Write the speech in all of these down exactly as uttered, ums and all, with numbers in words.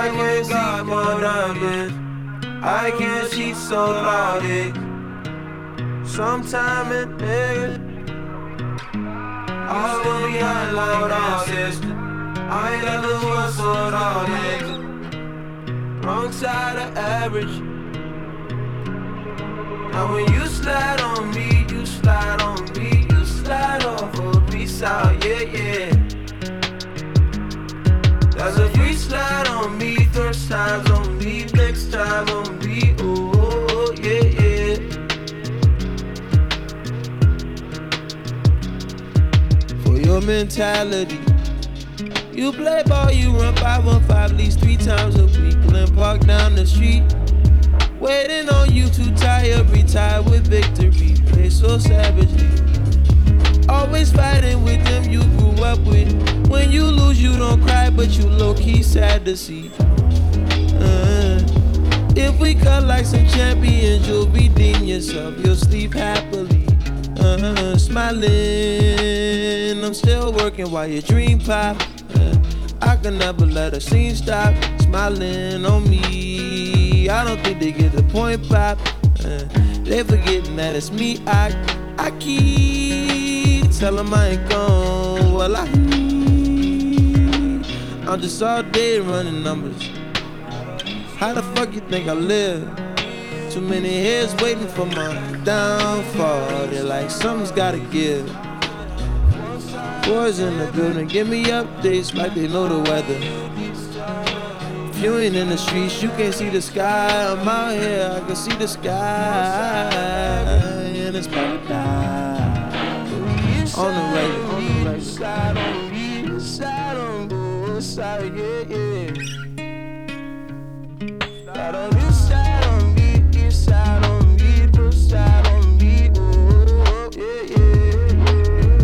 I can't see more darkness. I can't see so cloudy. Sometime in there, I will be high like all this. I ain't got the words for all this. Wrong side of average. Now when you slide on me, you slide on me, you slide off a piece out, yeah, yeah. That's a free slide on me, first times on me, next time on me, oh, oh, oh yeah, yeah. For your mentality, you play ball, you run five on five at least three times a week. Glen Park down the street, waiting on you to tired, retired with victory. Play so savagely, always fighting with them you grew up with. When you lose, you don't cry, but you low-key sad to see. Uh, if we cut like some champions, you'll redeem yourself. You'll sleep happily, uh, smiling. I'm still working while your dream pop. Uh, I can never let a scene stop. Smiling on me, I don't think they get the point, pop. Uh, they forgetting that it's me. I, I keep tell them I ain't gone. Well, I I'm just all day running numbers. How the fuck you think I live? Too many heads waiting for my downfall. They're like, something's gotta give. Boys in the building, give me updates like they know the weather. If you ain't in the streets, you can't see the sky. I'm out here, I can see the sky. And it's paradise. On the regular, on the regular. Side on me, side on both sides, yeah, yeah. Side on this side on me, this side on me, this side on me, oh, yeah, yeah, yeah.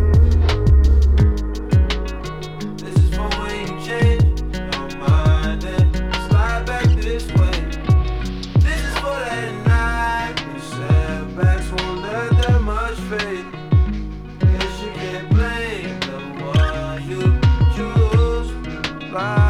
This is for when you change your mind and slide back this way. This is for that night when setbacks won't let that much fade. Guess you can't blame the one you choose. Bye.